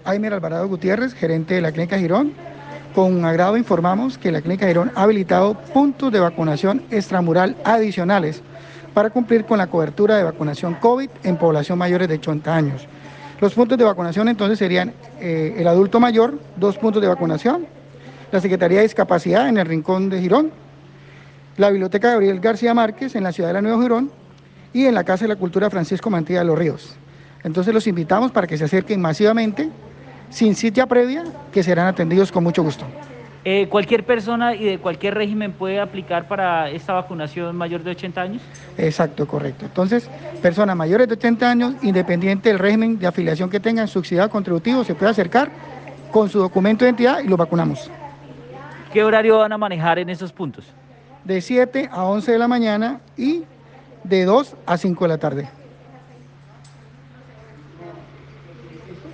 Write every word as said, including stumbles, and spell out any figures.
Aimer Alvarado Gutiérrez, gerente de la Clínica Girón. Con agrado informamos que la Clínica Girón ha habilitado puntos de vacunación extramural adicionales para cumplir con la cobertura de vacunación COVID en población mayores de ochenta años. Los puntos de vacunación entonces serían eh, el adulto mayor, dos puntos de vacunación, la Secretaría de Discapacidad en el Rincón de Girón, la Biblioteca Gabriel García Márquez en la ciudad de la Nueva Girón y en la Casa de la Cultura Francisco Mantilla de los Ríos. Entonces los invitamos para que se acerquen masivamente, sin cita previa, que serán atendidos con mucho gusto. Eh, ¿Cualquier persona y de cualquier régimen puede aplicar para esta vacunación mayor de ochenta años? Exacto, correcto. Entonces, personas mayores de ochenta años, independiente del régimen de afiliación que tengan, subsidiado contributivo, se puede acercar con su documento de identidad y lo vacunamos. ¿Qué horario van a manejar en esos puntos? De siete a once de la mañana y de dos a cinco de la tarde.